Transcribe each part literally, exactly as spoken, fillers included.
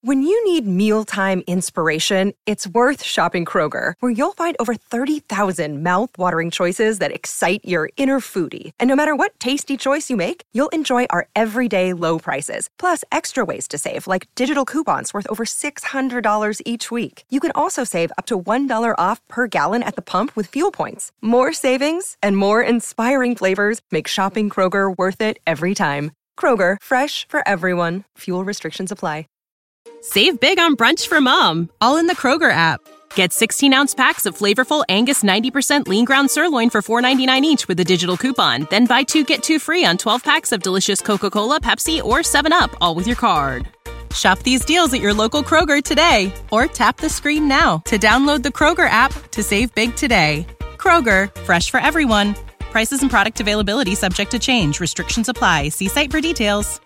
When you need mealtime inspiration, it's worth shopping Kroger, where you'll find over thirty thousand mouth-watering choices that excite your inner foodie. And no matter what tasty choice you make, you'll enjoy our everyday low prices, plus extra ways to save, like digital coupons worth over six hundred dollars each week. You can also save up to one dollar off per gallon at the pump with fuel points. More savings and more inspiring flavors make shopping Kroger worth it every time. Kroger, fresh for everyone. Fuel restrictions apply. Save big on brunch for mom, all in the Kroger app. Get sixteen-ounce packs of flavorful Angus ninety percent lean ground sirloin for four ninety-nine each with a digital coupon. Then buy two, get two free on twelve packs of delicious Coca-Cola, Pepsi, or seven up, all with your card. Shop these deals at your local Kroger today, or tap the screen now to download the Kroger app to save big today. Kroger, fresh for everyone. Prices and product availability subject to change. Restrictions apply. See site for details.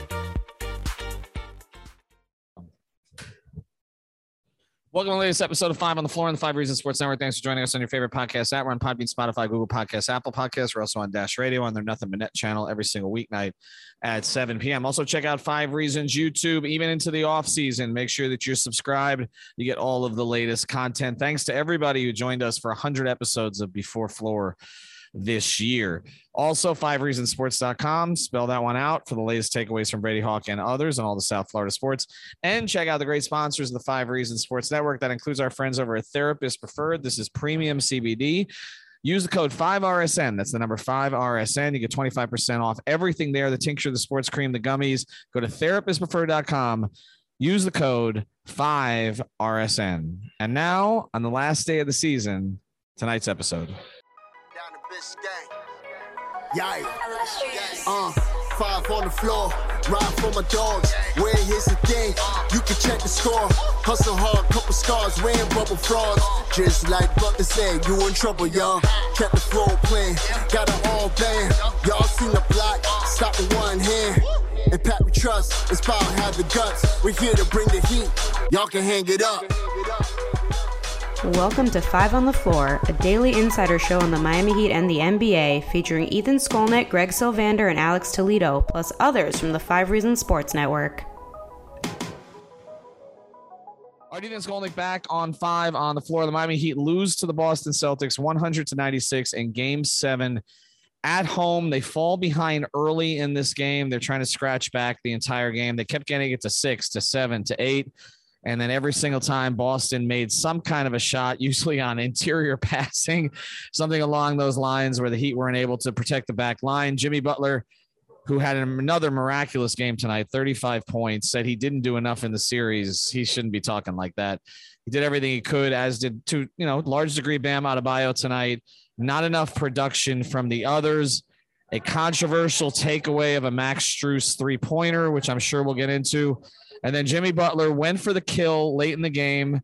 Welcome to the latest episode of Five on the Floor on the Five Reasons Sports Network. Thanks for joining us on your favorite podcast app. We're on Podbean, Spotify, Google Podcasts, Apple Podcasts. We're also on Dash Radio on their Nothing But Net channel every single weeknight at seven p.m. Also, check out Five Reasons YouTube, even into the off season. Make sure that you're subscribed. You get all of the latest content. Thanks to everybody who joined us for one hundred episodes of Before Floor this year. Also, five reasons sports dot com. Spell that one out for the latest takeaways from Brady Hawk and others on all the South Florida sports. And check out the great sponsors of the Five Reasons Sports Network. That includes our friends over at Therapist Preferred. This is premium C B D. Use the code five R S N. That's the number five R S N. You get twenty-five percent off everything there. The tincture, the sports cream, the gummies. Go to therapist preferred dot com. Use the code five R S N. And now, on the last day of the season, tonight's episode. Yikes. Uh, five on the floor, ride for my dogs. Where here's the thing, you can check the score. Hustle hard, couple scars, wearing bubble frogs. Just like Butler said, you in trouble, y'all. Kept the floor playing, got it all banned. Y'all seen the block, stop with one hand. And Pat we trust, Inspire have the guts. We're here to bring the heat, y'all can hang it up. Welcome to Five on the Floor, a daily insider show on the Miami Heat and the N B A, featuring Ethan Skolnick, Greg Sylvander, and Alex Toledo, plus others from the Five Reasons Sports Network. All right, Ethan Skolnick back on Five on the Floor. The Miami Heat lose to the Boston Celtics one hundred to ninety-six in Game seven at home. They fall behind early in this game. They're trying to scratch back the entire game. They kept getting it to six, to seven, to eight. And then every single time Boston made some kind of a shot, usually on interior passing, something along those lines where the Heat weren't able to protect the back line. Jimmy Butler, who had another miraculous game tonight, thirty-five points, said he didn't do enough in the series. He shouldn't be talking like that. He did everything he could, as did, to you know, large degree Bam Adebayo tonight. Not enough production from the others. A controversial takeaway of a Max Strus three-pointer, which I'm sure we'll get into. And then Jimmy Butler went for the kill late in the game.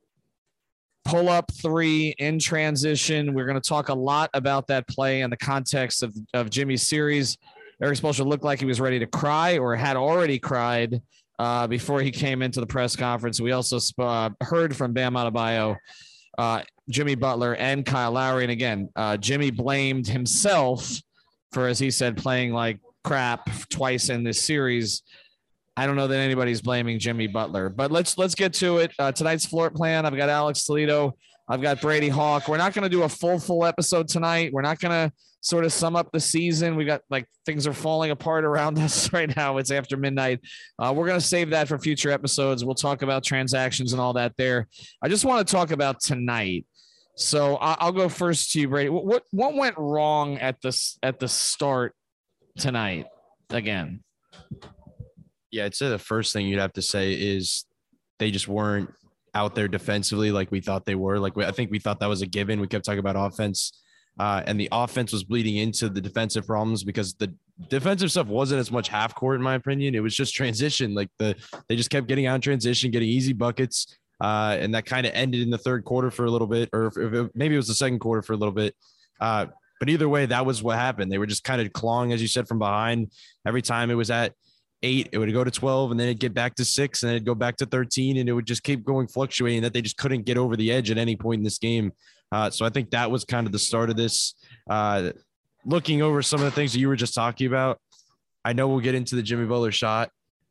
Pull up three in transition. We're going to talk a lot about that play in the context of, of Jimmy's series. Erik Spoelstra looked like he was ready to cry or had already cried uh, before he came into the press conference. We also uh, heard from Bam Adebayo, uh, Jimmy Butler, and Kyle Lowry. And again, uh, Jimmy blamed himself for, as he said, playing like crap twice in this series. I don't know that anybody's blaming Jimmy Butler, but let's let's get to it. Uh, tonight's floor plan. I've got Alex Toledo. I've got Brady Hawk. We're not going to do a full, full episode tonight. We're not going to sort of sum up the season. We got like things are falling apart around us right now. It's after midnight. Uh, we're going to save that for future episodes. We'll talk about transactions and all that there. I just want to talk about tonight. So I- I'll go first to you, Brady. What, what what went wrong at this at the start tonight again? Yeah, I'd say the first thing you'd have to say is they just weren't out there defensively like we thought they were. Like, we, I think we thought that was a given. We kept talking about offense, uh, and the offense was bleeding into the defensive problems because the defensive stuff wasn't as much half court, in my opinion. It was just transition. Like, the they just kept getting out in transition, getting easy buckets, uh, and that kind of ended in the third quarter for a little bit, or if it, maybe it was the second quarter for a little bit. Uh, but either way, that was what happened. They were just kind of clawing, as you said, from behind. Every time it was at eight, it would go to twelve, and then it'd get back to six, and then it'd go back to thirteen, and it would just keep going fluctuating, that they just couldn't get over the edge at any point in this game. Uh, so I think that was kind of the start of this. Uh, looking over some of the things that you were just talking about, I know we'll get into the Jimmy Butler shot.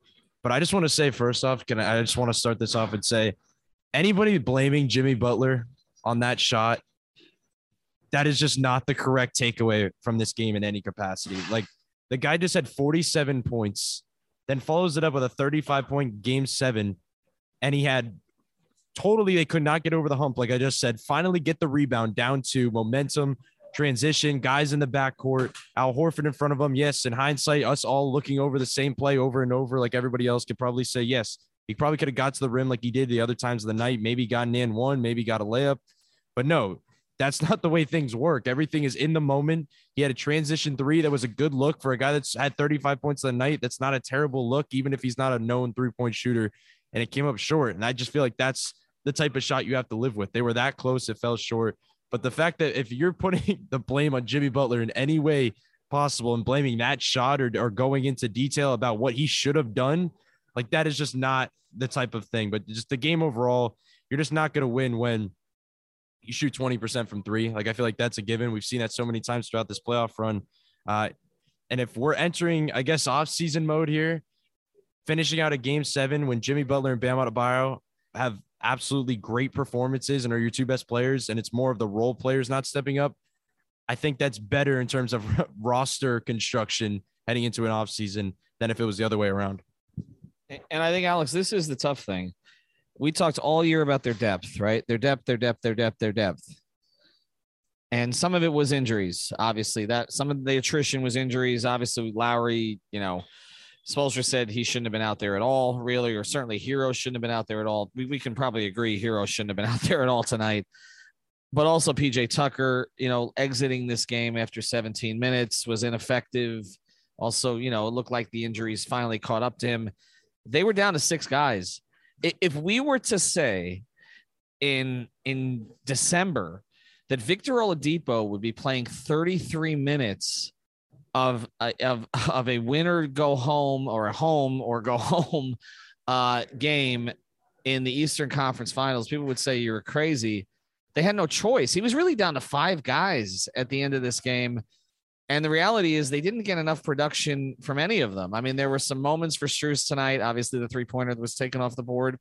But I just want to say, first off, can I, I just want to start this off and say, anybody blaming Jimmy Butler on that shot, that is just not the correct takeaway from this game in any capacity. Like, the guy just had forty-seven points, then follows it up with a thirty-five point game seven. And he had totally, they could not get over the hump. Like I just said, finally get the rebound down to momentum, transition, guys in the backcourt, Al Horford in front of them. Yes, in hindsight, us all looking over the same play over and over, like everybody else could probably say, yes, he probably could have got to the rim like he did the other times of the night, maybe gotten in one, maybe got a layup. But no, that's not the way things work. Everything is in the moment. He had a transition three that was a good look for a guy that's had thirty-five points a night. That's not a terrible look, even if he's not a known three-point shooter, and it came up short. And I just feel like that's the type of shot you have to live with. They were that close. It fell short. But the fact that if you're putting the blame on Jimmy Butler in any way possible and blaming that shot or, or going into detail about what he should have done, like that is just not the type of thing. But just the game overall, you're just not going to win when you shoot twenty percent from three. Like, I feel like that's a given. We've seen that so many times throughout this playoff run. Uh, and if we're entering, I guess, off-season mode here, finishing out a game seven when Jimmy Butler and Bam Adebayo have absolutely great performances and are your two best players, and it's more of the role players not stepping up, I think that's better in terms of roster construction heading into an offseason than if it was the other way around. And I think, Alex, this is the tough thing. We talked all year about their depth, right? Their depth, their depth, their depth, their depth. And some of it was injuries, obviously. That some of the attrition was injuries. Obviously, Lowry, you know, Spoelstra said he shouldn't have been out there at all, really, or certainly Hero shouldn't have been out there at all. We, we can probably agree Hero shouldn't have been out there at all tonight. But also P J Tucker, you know, exiting this game after seventeen minutes was ineffective. Also, you know, it looked like the injuries finally caught up to him. They were down to six guys. If we were to say in, in December that Victor Oladipo would be playing thirty-three minutes of of of a winner go home or a home or go home uh, game in the Eastern Conference Finals, people would say you were crazy. They had no choice. He was really down to five guys at the end of this game. And the reality is they didn't get enough production from any of them. I mean, there were some moments for Strus tonight. Obviously, the three-pointer that was taken off the board.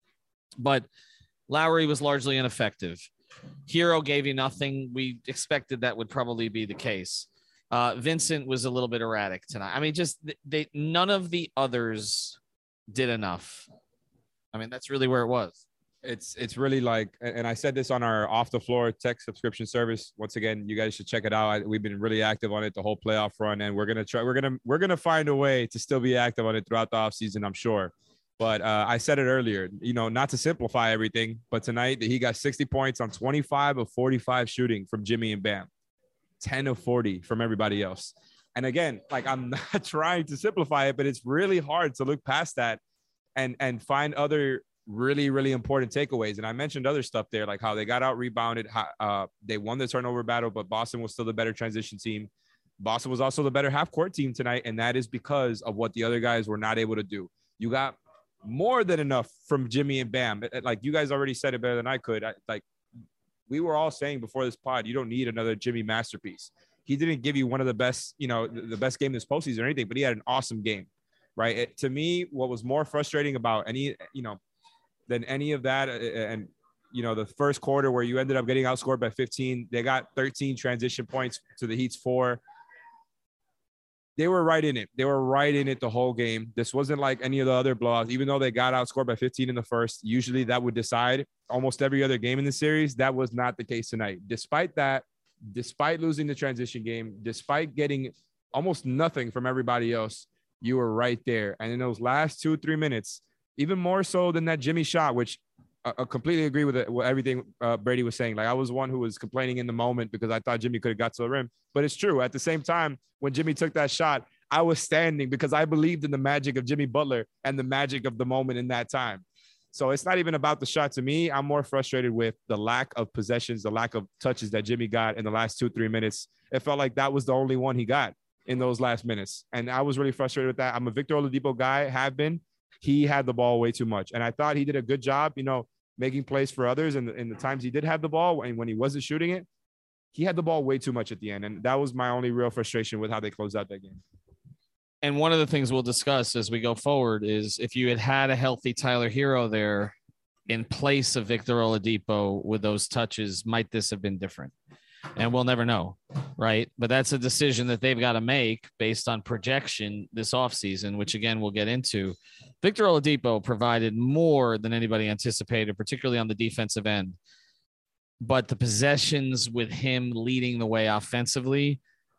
But Lowry was largely ineffective. Hero gave you nothing. We expected that would probably be the case. Uh, Vincent was a little bit erratic tonight. I mean, just they none of the others did enough. I mean, that's really where it was. It's it's really like, and I said this on our Off the Floor tech subscription service. Once again, you guys should check it out. We've been really active on it the whole playoff run, and we're gonna try. We're gonna we're gonna find a way to still be active on it throughout the offseason, I'm sure. But uh, I said it earlier, you know, not to simplify everything, but tonight he got sixty points on twenty-five of forty-five shooting from Jimmy and Bam, ten of forty from everybody else. And again, like, I'm not trying to simplify it, but it's really hard to look past that and and find other really, really important takeaways. And I mentioned other stuff there, like how they got out rebounded. How, uh, they won the turnover battle, but Boston was still the better transition team. Boston was also the better half court team tonight. And that is because of what the other guys were not able to do. You got more than enough from Jimmy and Bam. Like, you guys already said it better than I could. I, like we were all saying before this pod, you don't need another Jimmy masterpiece. He didn't give you one of the best, you know, the best game this postseason or anything, but he had an awesome game, right? It, to me, what was more frustrating about any, you know, than any of that. And, you know, the first quarter where you ended up getting outscored by fifteen, they got thirteen transition points to the Heat's four. They were right in it. They were right in it the whole game. This wasn't like any of the other blowouts, even though they got outscored by fifteen in the first. Usually that would decide almost every other game in the series. That was not the case tonight. Despite that, despite losing the transition game, despite getting almost nothing from everybody else, you were right there. And in those last two, three minutes, even more so than that Jimmy shot, which I, I completely agree with, it, with everything uh, Brady was saying. Like, I was one who was complaining in the moment because I thought Jimmy could have got to the rim. But it's true. At the same time, when Jimmy took that shot, I was standing because I believed in the magic of Jimmy Butler and the magic of the moment in that time. So it's not even about the shot to me. I'm more frustrated with the lack of possessions, the lack of touches that Jimmy got in the last two, three minutes. It felt like that was the only one he got in those last minutes. And I was really frustrated with that. I'm a Victor Oladipo guy, have been. He had the ball way too much. And I thought he did a good job, you know, making plays for others. And in, in the times he did have the ball and when he wasn't shooting it, he had the ball way too much at the end. And that was my only real frustration with how they closed out that game. and one of the things we'll discuss as we go forward is if you had had a healthy Tyler Hero there in place of Victor Oladipo with those touches, might this have been different? And we'll never know, right? But that's a decision that they've got to make based on projection this offseason, which, again, we'll get into. Victor Oladipo provided more than anybody anticipated, particularly on the defensive end. But the possessions with him leading the way offensively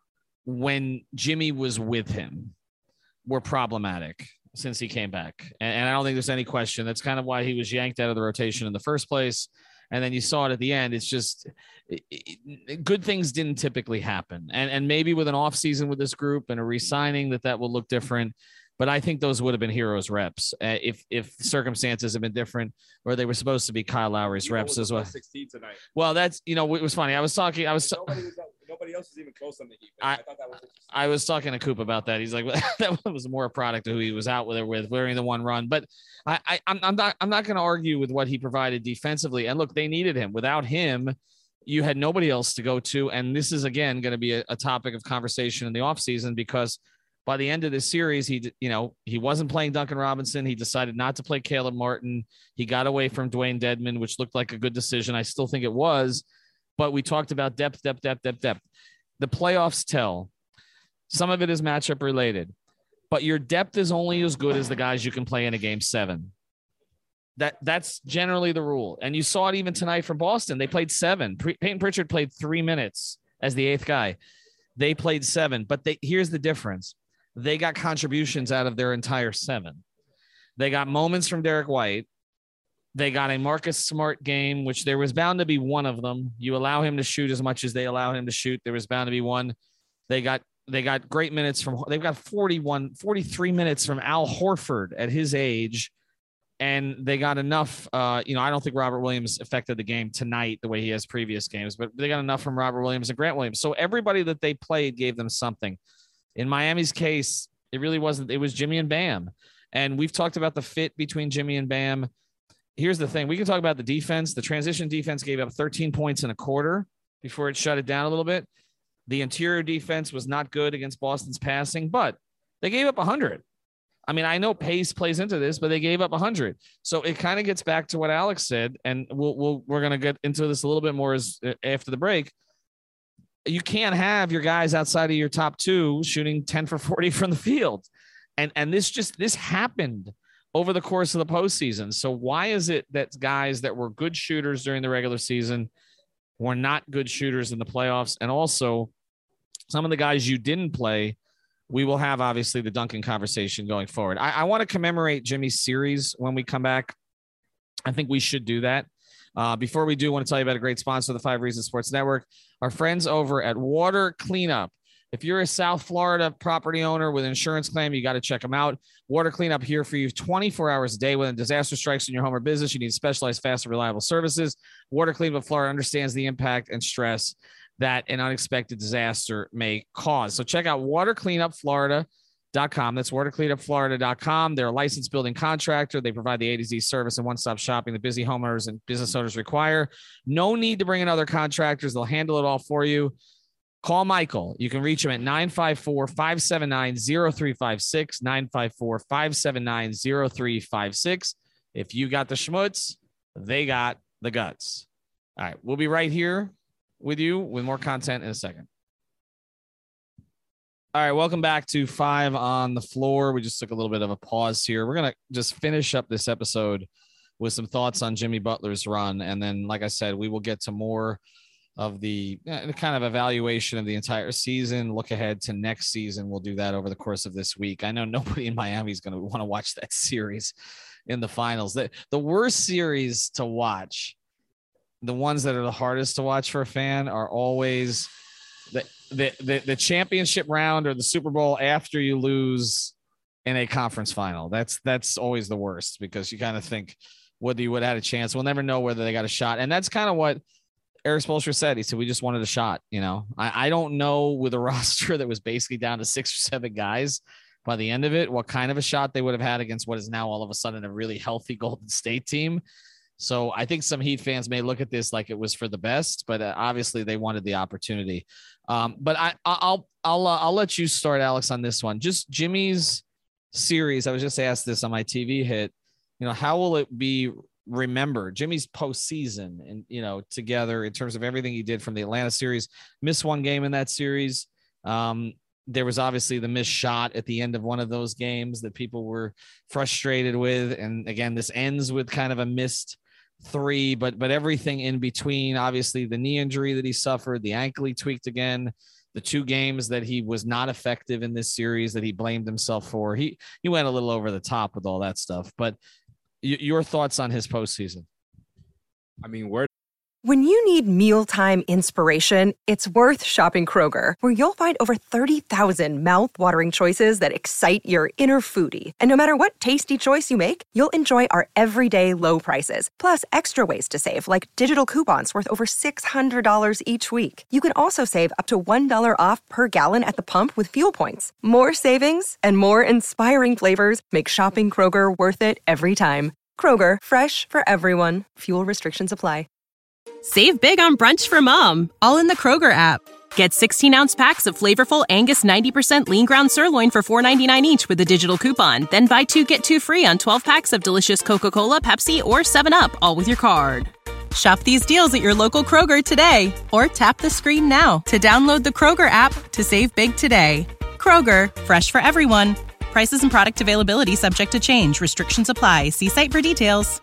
when Jimmy was with him were problematic since he came back. And I don't think there's any question. That's kind of why he was yanked out of the rotation in the first place. And then you saw it at the end. It's just it, it, good things didn't typically happen. And, and maybe with an offseason with this group and a re-signing that that will look different. But I think those would have been Heroes reps uh, if if circumstances had been different, or they were supposed to be Kyle Lowry's you reps as well. sixteen tonight. Well, that's, you know, it was funny. I was talking, I was, nobody, was nobody else is even close on the Heat. I, I thought that was I was talking to Coop about that. He's like, well, that was more a product of who he was out with, with wearing the one run. But I, I I'm, I'm not, I'm not going to argue with what he provided defensively. And look, they needed him. Without him, you had nobody else to go to. And this is, again, going to be a, a topic of conversation in the offseason, because by the end of this series, he, you know, he wasn't playing Duncan Robinson. He decided not to play Caleb Martin. He got away from Dwayne Dedmon, which looked like a good decision. I still think it was, but we talked about depth, depth, depth, depth, depth. The playoffs tell. Some of it is matchup related, but your depth is only as good as the guys you can play in a game seven. That that's generally the rule. And you saw it even tonight for Boston. They played seven. Pre- Peyton Pritchard played three minutes as the eighth guy. They played seven, but they, here's the difference. They got contributions out of their entire seven. They got moments from Derek White. They got a Marcus Smart game, which there was bound to be one of them. You allow him to shoot as much as they allow him to shoot. There was bound to be one. They got, they got great minutes from, they've got forty-one, forty-three minutes from Al Horford at his age. And they got enough, uh, you know, I don't think Robert Williams affected the game tonight the way he has previous games, but they got enough from Robert Williams and Grant Williams. So everybody that they played gave them something. In Miami's case, it really wasn't. It was Jimmy and Bam. And we've talked about the fit between Jimmy and Bam. Here's the thing. We can talk about the defense. The transition defense gave up thirteen points in a quarter before it shut it down a little bit. The interior defense was not good against Boston's passing, but they gave up one hundred. I mean, I know pace plays into this, but they gave up one hundred. So it kind of gets back to what Alex said, and we'll, we'll, we're going to get into this a little bit more as, after the break. You can't have your guys outside of your top two shooting ten for forty from the field. And, and this just, this happened over the course of the postseason. So why is it that guys that were good shooters during the regular season were not good shooters in the playoffs? And also some of the guys you didn't play, we will have obviously the Duncan conversation going forward. I, I want to commemorate Jimmy's series when we come back. I think we should do that. Uh, before we do, I want to tell you about a great sponsor of the Five Reasons Sports Network, our friends over at Water Cleanup. If you're a South Florida property owner with an insurance claim, you got to check them out. Water Cleanup here for you twenty-four hours a day. When a disaster strikes in your home or business, you need specialized, fast, and reliable services. Water Cleanup of Florida understands the impact and stress that an unexpected disaster may cause. So check out water cleanup florida dot com. That's water cleanup florida dot com. They're a licensed building contractor. They provide the A to Z service and one-stop shopping that busy homeowners and business owners require. No need to bring in other contractors. They'll handle it all for you. Call Michael. You can reach him at nine five four, five seven nine, zero three five six, nine five four, five seven nine, zero three five six. If you got the schmutz, they got the guts. All right. We'll be right here with you with more content in a second. All right, welcome back to Five on the Floor. We just took a little bit of a pause here. We're going to just finish up this episode with some thoughts on Jimmy Butler's run. And then, like I said, we will get to more of the, the kind of evaluation of the entire season, look ahead to next season. We'll do that over the course of this week. I know nobody in Miami is going to want to watch that series in the finals. The, the worst series to watch, the ones that are the hardest to watch for a fan, are always the, the, the, the championship round or the Super Bowl after you lose in a conference final. That's, that's always the worst, because you kind of think whether you would have had a chance. We'll never know whether they got a shot. And that's kind of what Eric Spoelstra said. He said, we just wanted a shot. You know, I, I don't know, with a roster that was basically down to six or seven guys by the end of it, what kind of a shot they would have had against what is now all of a sudden a really healthy Golden State team. So I think some Heat fans may look at this like it was for the best, but uh, obviously they wanted the opportunity. Um, but I, I'll, I'll, uh, I'll let you start, Alex, on this one. Just Jimmy's series. I was just asked this on my T V hit. You know, how will it be remembered? Jimmy's postseason, and you know, together in terms of everything he did from the Atlanta series. Missed one game in that series. Um, there was obviously the missed shot at the end of one of those games that people were frustrated with, and again, this ends with kind of a missed three, but but everything in between. Obviously, the knee injury that he suffered, the ankle he tweaked again, the two games that he was not effective in this series that he blamed himself for. He he went a little over the top with all that stuff. But y- your thoughts on his postseason? I mean, where When you need mealtime inspiration, it's worth shopping Kroger, where you'll find over thirty thousand mouth-watering choices that excite your inner foodie. And no matter what tasty choice you make, you'll enjoy our everyday low prices, plus extra ways to save, like digital coupons worth over six hundred dollars each week. You can also save up to one dollar off per gallon at the pump with fuel points. More savings and more inspiring flavors make shopping Kroger worth it every time. Kroger, fresh for everyone. Fuel restrictions apply. Save big on brunch for mom, all in the Kroger app. Get sixteen-ounce packs of flavorful Angus ninety percent lean ground sirloin for four ninety-nine each with a digital coupon. Then buy two, get two free on twelve packs of delicious Coca-Cola, Pepsi, or seven up, all with your card. Shop these deals at your local Kroger today, or tap the screen now to download the Kroger app to save big today. Kroger, fresh for everyone. Prices and product availability subject to change. Restrictions apply. See site for details.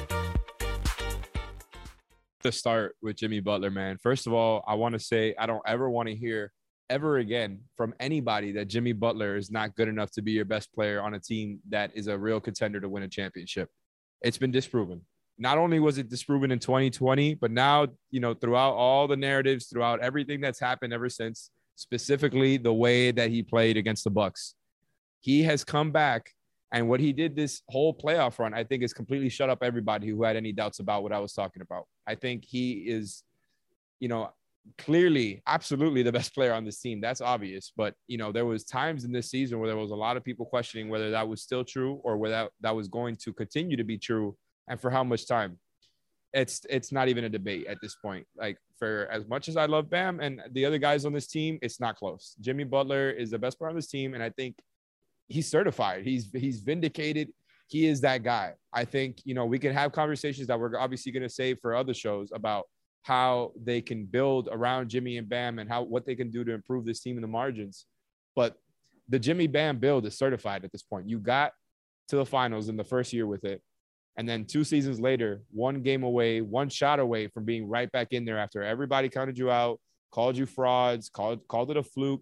To start with Jimmy Butler, man. First of all, I want to say I don't ever want to hear ever again from anybody that Jimmy Butler is not good enough to be your best player on a team that is a real contender to win a championship. It's been disproven. Not only was it disproven in twenty twenty, but now, you know, throughout all the narratives, throughout everything that's happened ever since, specifically the way that he played against the Bucks, he has come back. And what he did this whole playoff run, I think, is completely shut up everybody who had any doubts about what I was talking about. I think he is, you know, clearly, absolutely the best player on this team. That's obvious. But, you know, there was times in this season where there was a lot of people questioning whether that was still true or whether that, that was going to continue to be true and for how much time. It's it's not even a debate at this point. Like, for as much as I love Bam and the other guys on this team, it's not close. Jimmy Butler is the best player on this team, and I think he's certified. He's he's vindicated. He is that guy. I think, you know, we can have conversations that we're obviously going to save for other shows about how they can build around Jimmy and Bam and how what they can do to improve this team in the margins. But the Jimmy Bam build is certified at this point. You got to the finals in the first year with it. And then two seasons later, one game away, one shot away from being right back in there after everybody counted you out, called you frauds, called, called it a fluke,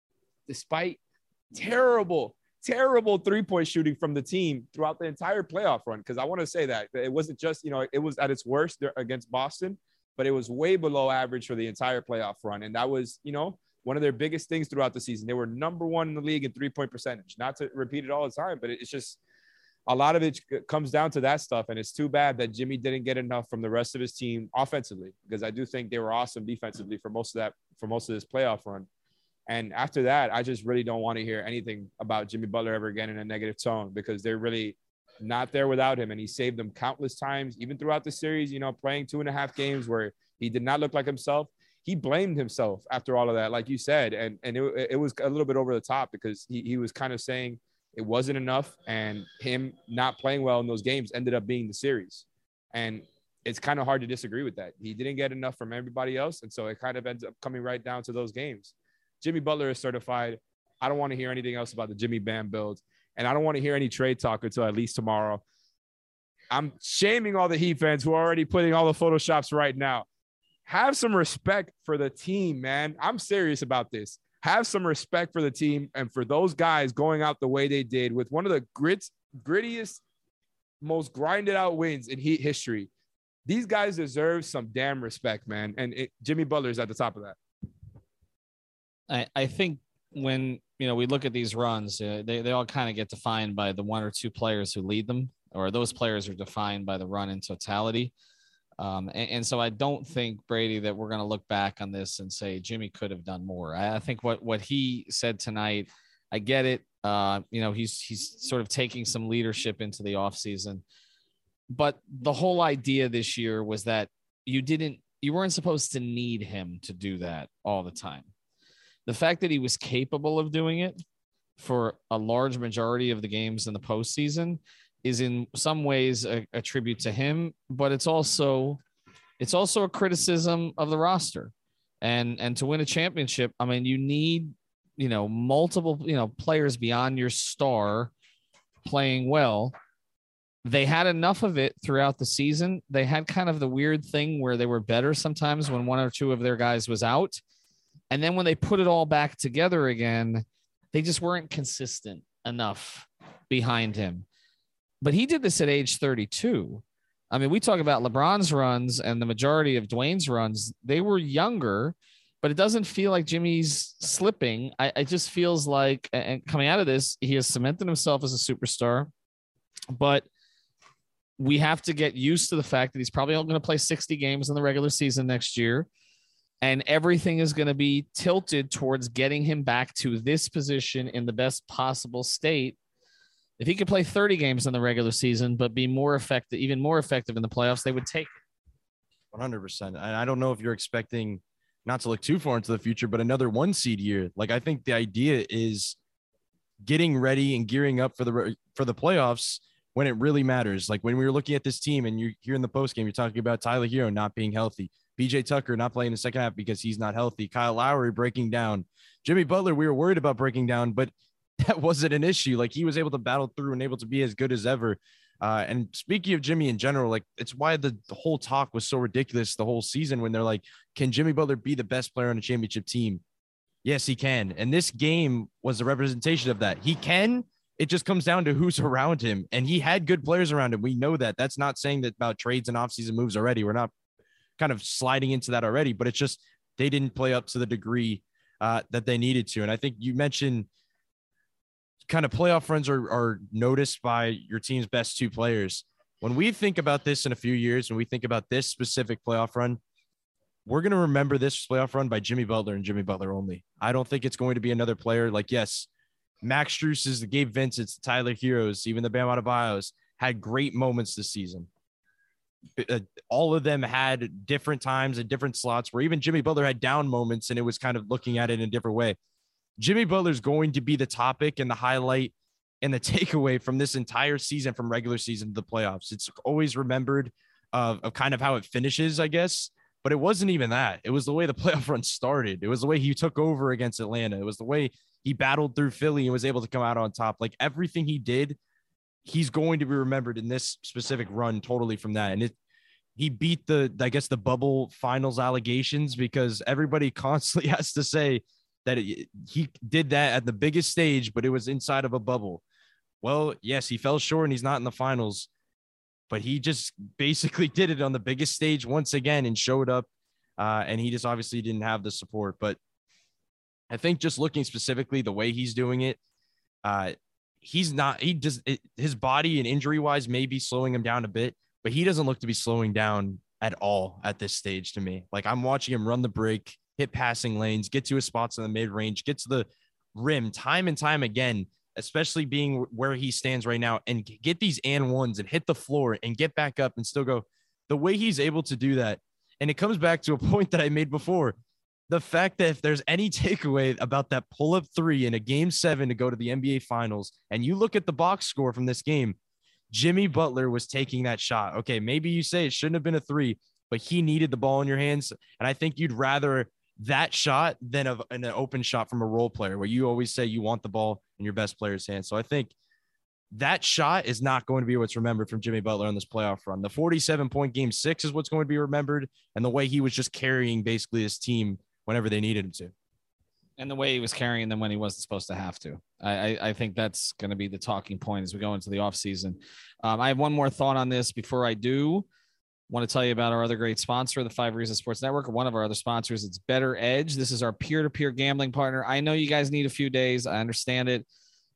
despite terrible, terrible three-point shooting from the team throughout the entire playoff run. Because I want to say that it wasn't just, you know, it was at its worst against Boston, but it was way below average for the entire playoff run. And that was, you know, one of their biggest things throughout the season. They were number one in the league in three-point percentage. Not to repeat it all the time, but it's just a lot of it comes down to that stuff. And it's too bad that Jimmy didn't get enough from the rest of his team offensively, because I do think they were awesome defensively for most of that, for most of this playoff run. And after that, I just really don't want to hear anything about Jimmy Butler ever again in a negative tone, because they're really not there without him. And he saved them countless times, even throughout the series, you know, playing two and a half games where he did not look like himself. He blamed himself after all of that, like you said. And, and it, it was a little bit over the top, because he, he was kind of saying it wasn't enough, and him not playing well in those games ended up being the series. And it's kind of hard to disagree with that. He didn't get enough from everybody else. And so it kind of ends up coming right down to those games. Jimmy Butler is certified. I don't want to hear anything else about the Jimmy Bam build. And I don't want to hear any trade talk until at least tomorrow. I'm shaming all the Heat fans who are already putting all the Photoshops right now. Have some respect for the team, man. I'm serious about this. Have some respect for the team and for those guys going out the way they did with one of the grits, grittiest, most grinded out wins in Heat history. These guys deserve some damn respect, man. And it, Jimmy Butler is at the top of that. I, I think when, you know, we look at these runs, uh, they, they all kind of get defined by the one or two players who lead them, or those players are defined by the run in totality. Um, and, and so I don't think, Brady, that we're going to look back on this and say Jimmy could have done more. I, I think what, what he said tonight, I get it. Uh, you know, he's, he's sort of taking some leadership into the offseason. but the whole idea this year was that you didn't, you weren't supposed to need him to do that all the time. The fact that he was capable of doing it for a large majority of the games in the postseason is in some ways a, a tribute to him, but it's also, it's also a criticism of the roster. And, and to win a championship, I mean, you need, you know, multiple, you know, players beyond your star playing well. They had enough of it throughout the season. They had kind of the weird thing where they were better sometimes when one or two of their guys was out. And then when they put it all back together again, they just weren't consistent enough behind him. But he did this at age thirty-two. I mean, we talk about LeBron's runs and the majority of Dwayne's runs. They were younger, but it doesn't feel like Jimmy's slipping. I, it just feels like, and coming out of this, he has cemented himself as a superstar. But we have to get used to the fact that he's probably only going to play sixty games in the regular season next year. And everything is going to be tilted towards getting him back to this position in the best possible state. If he could play thirty games in the regular season, but be more effective, even more effective in the playoffs, they would take it. one hundred percent. And I don't know if you're expecting, not to look too far into the future, but another one seed year. Like, I think the idea is getting ready and gearing up for the, for the playoffs when it really matters. Like when we were looking at this team and you're here in the post game, you're talking about Tyler Hero not being healthy, P J Tucker not playing the second half because he's not healthy, Kyle Lowry breaking down, Jimmy Butler, we were worried about breaking down, but that wasn't an issue. Like he was able to battle through and able to be as good as ever. Uh, and speaking of Jimmy in general, like it's why the, the whole talk was so ridiculous the whole season when they're like, can Jimmy Butler be the best player on a championship team? Yes, he can. And this game was a representation of that. He can. It just comes down to who's around him. And he had good players around him. We know that. That's not saying that about trades and offseason moves already. We're not kind of sliding into that already, but it's just they didn't play up to the degree uh, that they needed to. And I think you mentioned kind of playoff runs are, are noticed by your team's best two players. When we think about this in a few years, when we think about this specific playoff run, we're going to remember this playoff run by Jimmy Butler and Jimmy Butler only. I don't think it's going to be another player like, yes, Max Strus's, the Gabe Vincent's, the Tyler Heroes, even the Bam Adebayos had great moments this season. Uh, all of them had different times and different slots where even Jimmy Butler had down moments and it was kind of looking at it in a different way. Jimmy Butler's going to be the topic and the highlight and the takeaway from this entire season, from regular season to the playoffs. It's always remembered of, of kind of how it finishes, I guess, but it wasn't even that. It was the way the playoff run started. It was the way he took over against Atlanta. It was the way he battled through Philly and was able to come out on top. Like everything he did, he's going to be remembered in this specific run totally from that. And it, he beat the, I guess, the bubble finals allegations because everybody constantly has to say that it, he did that at the biggest stage, but it was inside of a bubble. Well, yes, he fell short and he's not in the finals, but he just basically did it on the biggest stage once again and showed up. Uh, and he just obviously didn't have the support. But I think just looking specifically the way he's doing it, uh, he's not, he just, it, his body and injury wise may be slowing him down a bit, but he doesn't look to be slowing down at all at this stage to me. Like I'm watching him run the break, hit passing lanes, get to his spots in the mid range, get to the rim time and time again, especially being where he stands right now, and get these and ones and hit the floor and get back up and still go. The way he's able to do that. And it comes back to a point that I made before. The fact that if there's any takeaway about that pull-up three in a game seven to go to the N B A finals, and you look at the box score from this game, Jimmy Butler was taking that shot. Okay, maybe you say it shouldn't have been a three, but he needed the ball in your hands. And I think you'd rather that shot than a, an open shot from a role player where you always say you want the ball in your best player's hands. So I think that shot is not going to be what's remembered from Jimmy Butler on this playoff run. The forty-seven point game six is what's going to be remembered, and the way he was just carrying basically his team whenever they needed him to. And the way he was carrying them when he wasn't supposed to have to. I, I, I think that's going to be the talking point as we go into the offseason. Um, I have one more thought on this before I do. Want to tell you about our other great sponsor, the Five Reasons Sports Network. One of our other sponsors, it's Better Edge. This is our peer-to-peer gambling partner. I know you guys need a few days. I understand it.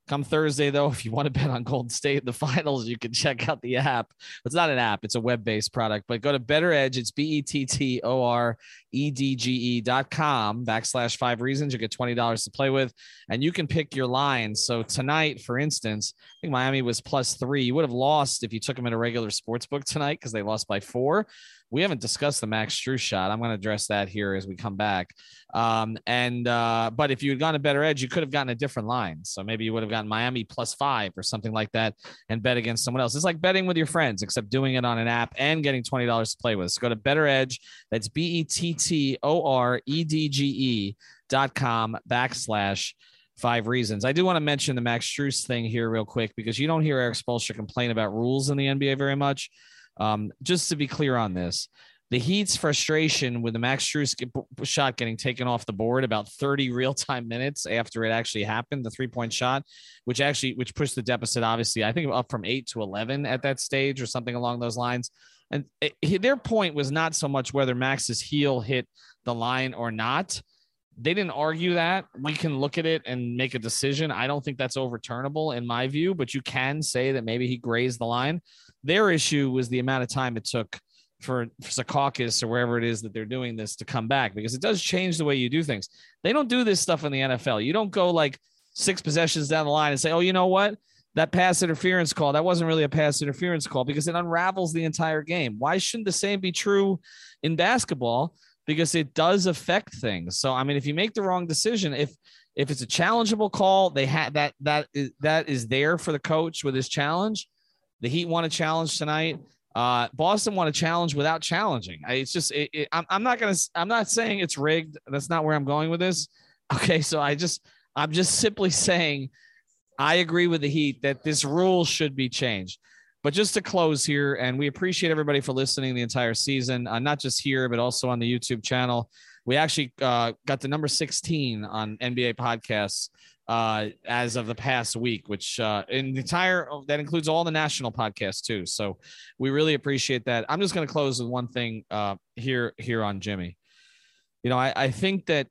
Come Thursday, though, if you want to bet on Golden State in the finals, you can check out the app. It's not an app. It's a web-based product. But go to Better Edge. It's B E T T O R E D G E dot com backslash five reasons. You get twenty dollars to play with, and you can pick your line. So tonight, for instance, I think Miami was plus three. You would have lost if you took them in a regular sports book tonight because they lost by four. We haven't discussed the Max Strus shot. I'm going to address that here as we come back. Um, and uh, but if you had gone a Better Edge, you could have gotten a different line. So maybe you would have gotten Miami plus five or something like that and bet against someone else. It's like betting with your friends, except doing it on an app and getting twenty dollars to play with. So go to Better Edge. That's B E T T O R E D G E dot com backslash five reasons. I do want to mention the Max Strus thing here real quick because you don't hear Eric Spoelstra complain about rules in the N B A very much. Um, just to be clear on this, the Heat's frustration with the Max Strus shot getting taken off the board about thirty real-time minutes after it actually happened, the three-point shot, which actually which pushed the deficit, obviously, I think up from eight to eleven at that stage or something along those lines. And it, their point was not so much whether Max's heel hit the line or not. They didn't argue that. We can look at it and make a decision. I don't think that's overturnable in my view, but you can say that maybe he grazed the line. Their issue was the amount of time it took for, for Secaucus or wherever it is that they're doing this to come back, because it does change the way you do things. They don't do this stuff in the N F L. You don't go like six possessions down the line and say, oh, you know what? That pass interference call, that wasn't really a pass interference call, because it unravels the entire game. Why shouldn't the same be true in basketball? Because it does affect things. So, I mean, if you make the wrong decision, if if it's a challengeable call, they had that that is that is there for the coach with his challenge. The Heat want a challenge tonight. Uh, Boston want a challenge without challenging. I, it's just it, it, I'm I'm not gonna I'm not saying it's rigged. That's not where I'm going with this. Okay, so I just I'm just simply saying I agree with the Heat that this rule should be changed. But just to close here, and we appreciate everybody for listening the entire season, uh, not just here, but also on the YouTube channel. We actually uh, got to number sixteen on N B A podcasts uh, as of the past week, which uh, in the entire, that includes all the national podcasts too. So we really appreciate that. I'm just going to close with one thing uh, here, here on Jimmy. You know, I, I think that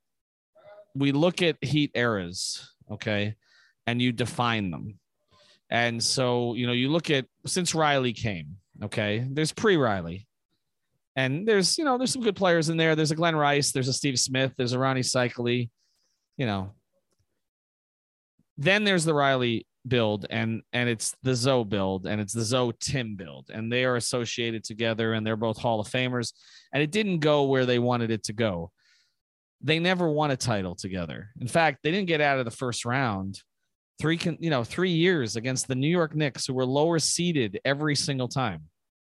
we look at Heat eras, okay, and you define them. And so, you know, you look at since Riley came, okay, there's pre-Riley. And there's, you know, there's some good players in there. There's a Glenn Rice. There's a Steve Smith. There's a Ronnie Cycli, you know. Then there's the Riley build, and and it's the Zoe build, and it's the Zoe Tim build. And they are associated together, and they're both Hall of Famers. And it didn't go where they wanted it to go. They never won a title together. In fact, they didn't get out of the first round. Three, you know, three years against the New York Knicks, who were lower seeded every single time.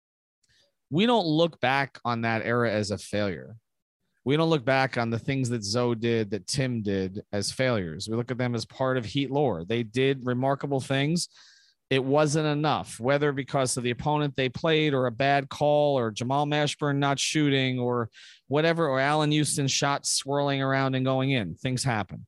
We don't look back on that era as a failure. We don't look back on the things that Zoe did, that Tim did as failures. We look at them as part of Heat lore. They did remarkable things. It wasn't enough, whether because of the opponent they played or a bad call or Jamal Mashburn not shooting or whatever, or Allen Houston's shot swirling around and going in. Things happen.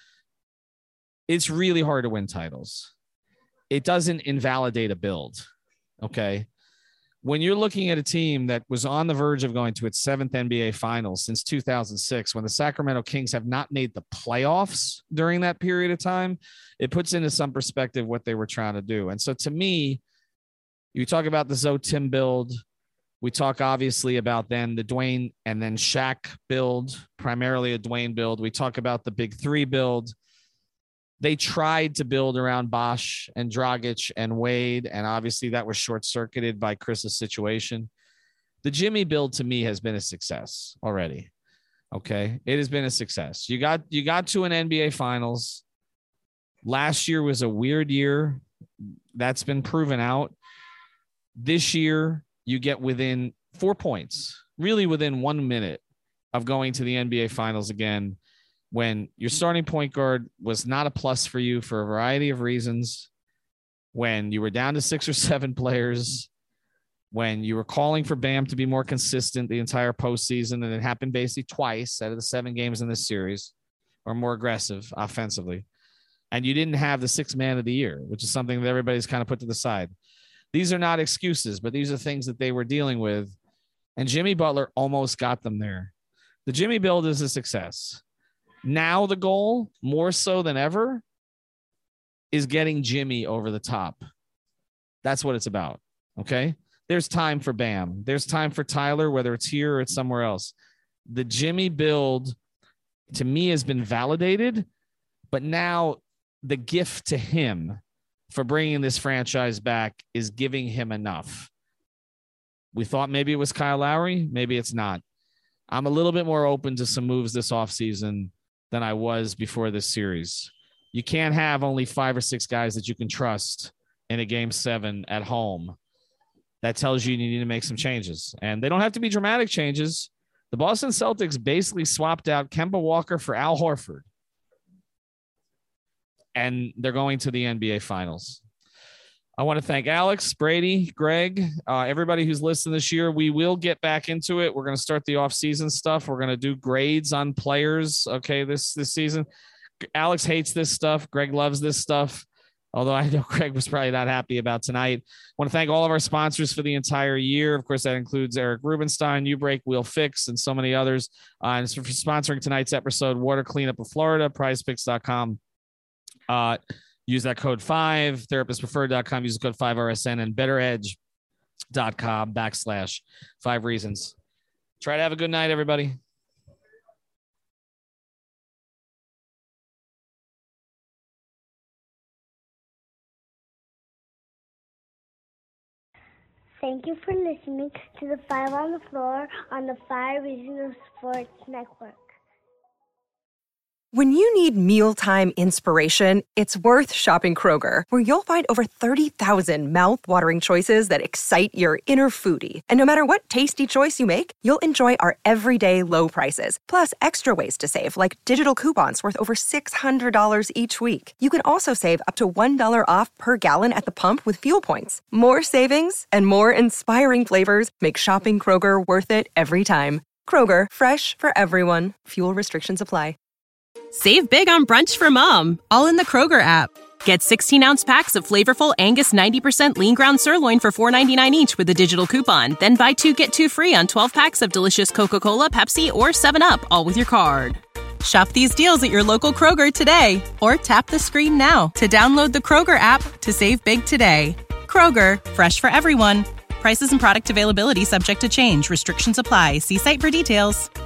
It's really hard to win titles. It doesn't invalidate a build, okay? When you're looking at a team that was on the verge of going to its seventh N B A Finals since two thousand six, when the Sacramento Kings have not made the playoffs during that period of time, it puts into some perspective what they were trying to do. And so to me, you talk about the Zoe Tim build. We talk obviously about then the Dwayne and then Shaq build, primarily a Dwayne build. We talk about the Big Three build. They tried to build around Bosh and Dragic and Wade, and obviously that was short-circuited by Chris's situation. The Jimmy build to me has been a success already. Okay, it has been a success. You got you got to an N B A Finals. Last year was a weird year. That's been proven out. This year, you get within four points, really within one minute of going to the N B A Finals again, when your starting point guard was not a plus for you for a variety of reasons, when you were down to six or seven players, when you were calling for Bam to be more consistent the entire postseason, and it happened basically twice out of the seven games in this series, or more aggressive offensively, and you didn't have the sixth man of the year, which is something that everybody's kind of put to the side. These are not excuses, but these are things that they were dealing with, and Jimmy Butler almost got them there. The Jimmy build is a success. Now the goal, more so than ever, is getting Jimmy over the top. That's what it's about. Okay. There's time for Bam. There's time for Tyler, whether it's here or it's somewhere else. The Jimmy build to me has been validated, but now the gift to him for bringing this franchise back is giving him enough. We thought maybe it was Kyle Lowry. Maybe it's not. I'm a little bit more open to some moves this offseason than I was before this series. You can't have only five or six guys that you can trust in a game seven at home. That tells you you need to make some changes. And they don't have to be dramatic changes. The Boston Celtics basically swapped out Kemba Walker for Al Horford. And they're going to the N B A Finals. I want to thank Alex, Brady, Greg, uh, everybody who's listened this year. We will get back into it. We're going to start the off-season stuff. We're going to do grades on players, okay, this, this season. Alex hates this stuff. Greg loves this stuff, although I know Greg was probably not happy about tonight. I want to thank all of our sponsors for the entire year. Of course, that includes Eric Rubenstein, U-Break, Wheel Fix, and so many others. Uh, and so for sponsoring tonight's episode, Water Cleanup of Florida, prize picks dot com. Uh, use that code five, therapist preferred dot com, use the code five R S N, and better edge dot com backslash five reasons. Try to have a good night, everybody. Thank you for listening to the Five on the Floor on the Five Reasons Sports Network. When you need mealtime inspiration, it's worth shopping Kroger, where you'll find over thirty thousand mouth-watering choices that excite your inner foodie. And no matter what tasty choice you make, you'll enjoy our everyday low prices, plus extra ways to save, like digital coupons worth over six hundred dollars each week. You can also save up to one dollar off per gallon at the pump with fuel points. More savings and more inspiring flavors make shopping Kroger worth it every time. Kroger, fresh for everyone. Fuel restrictions apply. Save big on brunch for mom, all in the Kroger app. Get sixteen-ounce packs of flavorful Angus ninety percent lean ground sirloin for four ninety-nine each with a digital coupon. Then buy two, get two free on twelve packs of delicious Coca-Cola, Pepsi, or seven up, all with your card. Shop these deals at your local Kroger today, or tap the screen now to download the Kroger app to save big today. Kroger, fresh for everyone. Prices and product availability subject to change. Restrictions apply. See site for details.